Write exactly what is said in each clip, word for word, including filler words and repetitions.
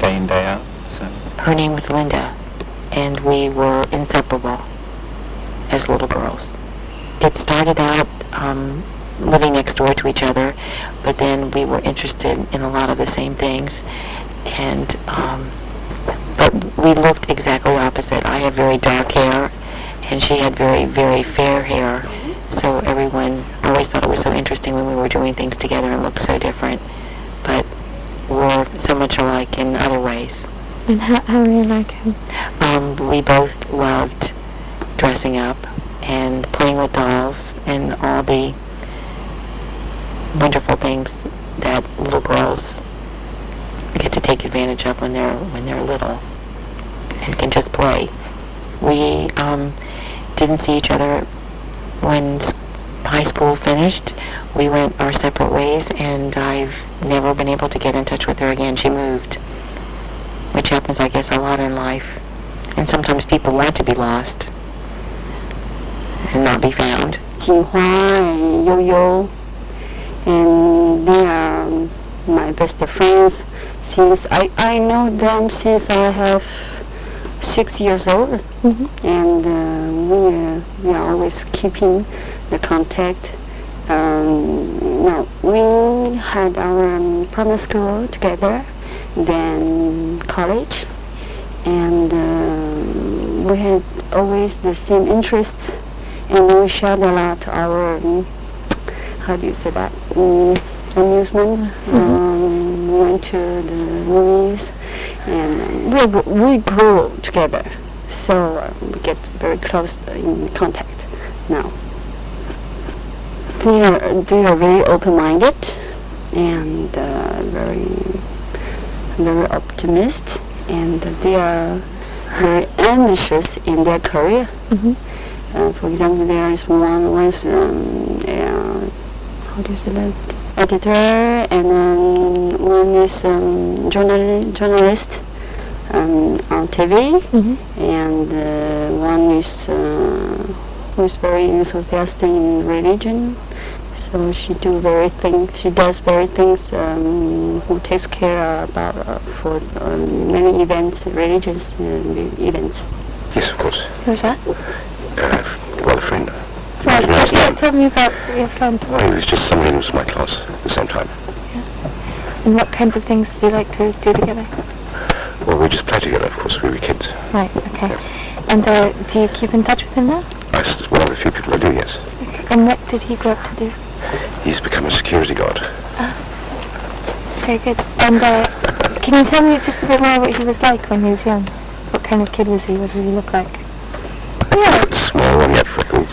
day in, day out. So her name was Linda, and we were inseparable as little girls. It started out um, living next door to each other, but then we were interested in a lot of the same things, and um, but we looked exactly opposite. I had very dark hair, and she had very, very fair hair, so everyone always thought it was so interesting when we were doing things together and looked so different, but we're so much alike in other ways. And how, how were you like him? Um, we both loved dressing up and playing with dolls and all the wonderful things that little girls get to take advantage of when they're when they're little and can just play. We um, didn't see each other when s- high school finished. We went our separate ways, and I've never been able to get in touch with her again. She moved, which happens, I guess, a lot in life. And sometimes people want to be lost and not be found. Jinghua and Yo-Yo, and they are my best friends since I, I know them since I have six years old, Mm-hmm. and uh, we, uh, we are always keeping the contact. Um, no, we had our um, primary school together, then college, and uh, we had always the same interests, and we shared a lot our, um, how do you say that, um, amusement. Mm-hmm. Um, we went to the movies, and we, we grew together, so uh, we get very close in contact now. They are, they are very open-minded and uh, very, very optimistic, and they are very ambitious in their career. Mm-hmm. Uh, for example, there is one was um, uh, how do you say that? Editor, and um, one is um, journal- journalist um, on T V, Mm-hmm. and uh, one is uh, who is very enthusiastic in religion. So she do very things. She does very things. Um, who takes care about uh, for uh, many events, religious uh, events. Yes, of course. Who's that? Uh, well, a friend. Right, Didn't ask tell, them. tell me about your friend. Well, he was just somebody who was my class at the same time. And what kinds of things do you like to do together? Well, we just play together, of course. We were kids. Right, okay. Yes. And uh, do you keep in touch with him now? I s- one of the few people I do, yes. And what did he grow up to do? He's become a security guard. Very good. And uh, can you tell me just a bit more what he was like when he was young? What kind of kid was he? What did he look like? Yeah. Small and he had freckles.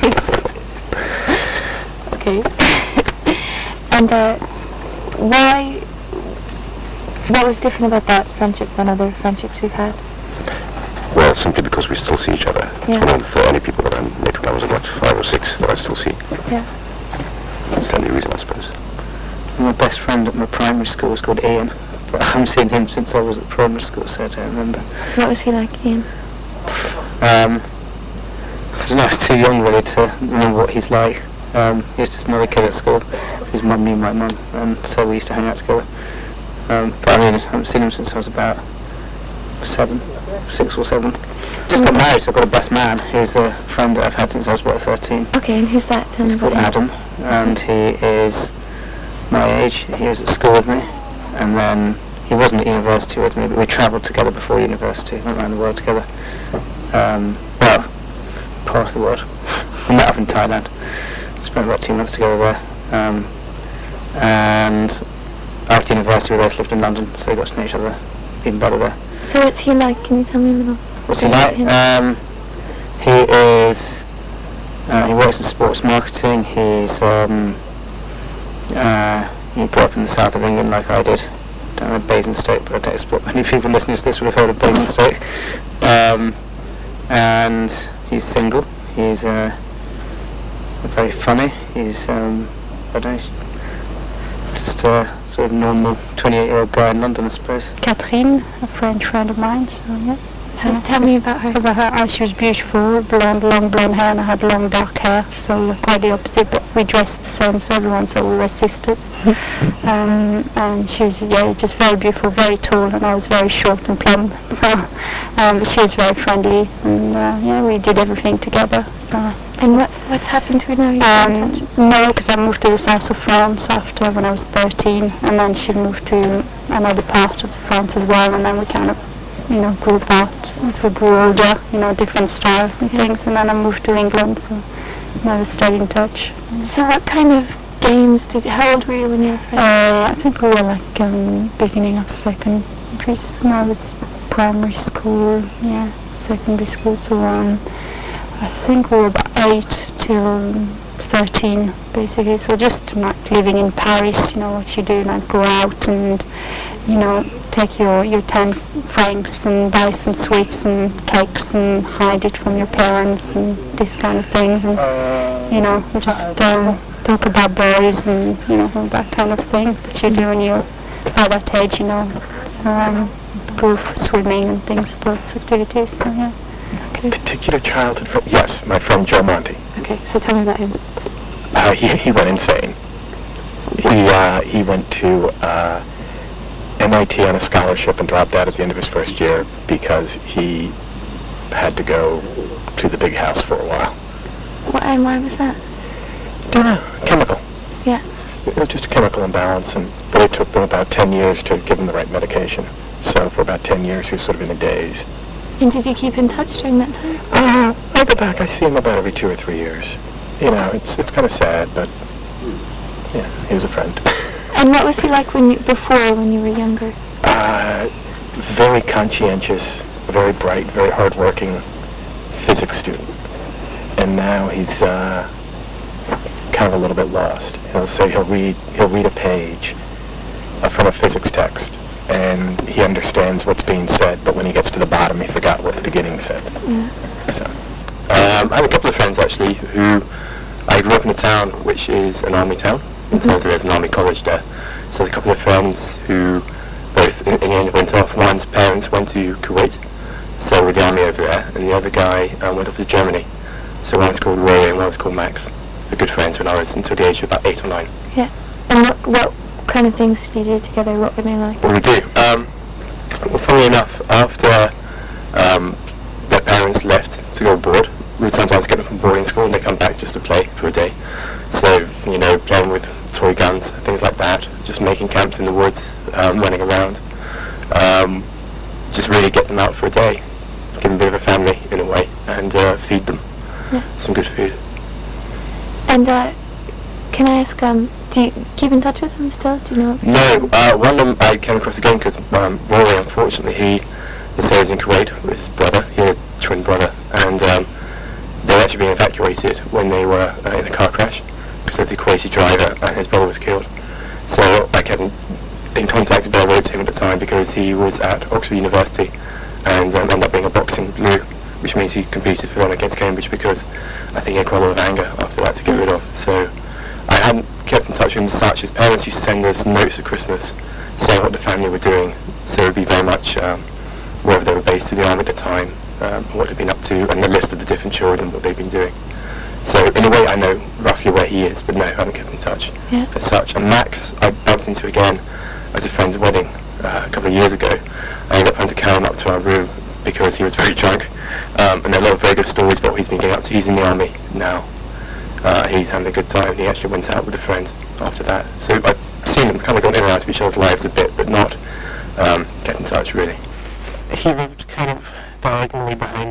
Okay. And uh, why, what was different about that friendship than other friendships you've had? Well, simply because we still see each other. Yeah. It's one of the only people that I met when I was about five or six that I still see. Yeah. That's the only reason, I suppose. my best friend at my primary school was called Ian, but I haven't seen him since I was at primary school, so I don't remember. So what was he like, Ian? Um, I don't know, I was too young really to remember what he's like. Um, he was just another kid at school. His mum knew my mum, and so we used to hang out together. Um, but I mean, I haven't seen him since I was about seven, six or seven. Just got married, so I've got a best man who's a friend that I've had since I was about thirteen. Okay, and who's that? Tell He's me called about him. Adam, and he is my age. He was at school with me, and then he wasn't at university with me, but we travelled together before university, went around the world together. Um, well, part of the world. We met up in Thailand, spent about two months together there, um, and after university we both lived in London, so we got to know each other even better there. So what's he like? Can you tell me a little? What's he about like? him? Um, he is, uh, he works in sports marketing. He's, um, uh, he grew up in the south of England like I did, down at Basingstoke, but I don't expect many people listening to this would have heard of Basingstoke. Um, and he's single. He's uh, very funny. He's, um, I don't know, just a sort of normal twenty-eight-year-old guy in London, I suppose. Catherine, a French friend of mine, so yeah. So Uh, tell me about her. About her, uh, she was beautiful, blonde, long blonde hair, and I had long dark hair, so quite the opposite, but we dressed the same as everyone, so we were sisters. um, and she was, yeah, just very beautiful, very tall, and I was very short and plump. So um, she was very friendly, and uh, yeah, we did everything together. So. And what what's happened to her now? You Um, can't touch? no, because I moved to the south of France after when I was thirteen, and then she moved to another part of France as well, and then we kind of, you know, grew apart as we grew older, you know, different style and things, and then I moved to England, so never stayed in touch. So what kind of games did you, how old were you when you were friends? Uh, I think we were like um, beginning of secondary, s- no, it was primary school, yeah, secondary school, so um, I think we were about eight till thirteen, basically. So just like living in Paris, you know, what you do, like go out and, you know, take your, your ten francs and buy some sweets and cakes and hide it from your parents and these kind of things, and, you know, just um, talk about boys and, you know, all that kind of thing that you do when you're at that age, you know. So um, go for swimming and things, sports activities, so yeah. Particular childhood friend? Yes, my friend Joe Monte. Okay, so tell me about him. Uh, he, he went insane. He, uh, he went to uh, M I T on a scholarship and dropped out at the end of his first year because he had to go to the big house for a while. What, and why was that? Don't know, chemical. Yeah. It was just a chemical imbalance, and but it took them about ten years to give him the right medication. So for about ten years he was sort of in a daze. And did you keep in touch during that time? Uh, I go back, I see him about every two or three years. You know, it's it's kind of sad, but yeah, he was a friend. And what was he like when you, before, when you were younger? Uh, very conscientious, very bright, very hardworking physics student. And now he's uh, kind of a little bit lost. He'll say he'll read he'll read a page uh, from a physics text, and he understands what's being said, but when he gets to the bottom, he forgot what the beginning said. Yeah. So, Um, I have a couple of friends actually who I grew up in a town which is an army town, in terms of there's an army college there. So there's a couple of friends who both in, in the end went off. One's parents went to Kuwait, so with the army over there, and the other guy um, went off to Germany. So one's called Rory and one was called Max. We're good friends when I was until the age of about eight or nine. Yeah. And what, what kind of things did you do together? What were they like? What we do? Um, well, funnily enough, after um, their parents left to go abroad, we would sometimes get them from boarding school and they come back just to play for a day. So, you know, playing with toy guns, things like that, just making camps in the woods, um, running around, um, just really get them out for a day, give them a bit of a family in a way, and uh, feed them Yeah. some good food. And uh, can I ask, um, do you keep in touch with them still? Do you know? No, uh, one of them I came across again because um, Rory, unfortunately, he was there in Kuwait with his brother, he had a twin brother, and um, they were actually being evacuated when they were uh, in a car crash because of the Kuwaiti driver and his brother was killed. So I kept in, in contact, but I wrote to him at the time because he was at Oxford University and um, ended up being a boxing blue, which means he competed for one against Cambridge because I think he had quite a lot of anger after that to get rid of. So I hadn't kept in touch with him as such. His parents used to send us notes at Christmas saying what the family were doing, so it would be very much um, wherever they were based through the army at the time, um, what they'd been up to, and the list of the different children, what they've been doing. So in a way I know roughly where he is, but no, I haven't kept in touch Yeah. as such. And Max I bumped into again at a friend's wedding uh, a couple of years ago. I ended up having to carry him up to our room because he was very drunk, um, and there are a lot of very good stories about what he's been getting up to. He's in the army now. Uh, he's having a good time. He actually went out with a friend after that. So I've seen them kind of gone in and out of each other's lives a bit, but not um, kept in touch really. He lived kind of diagonally behind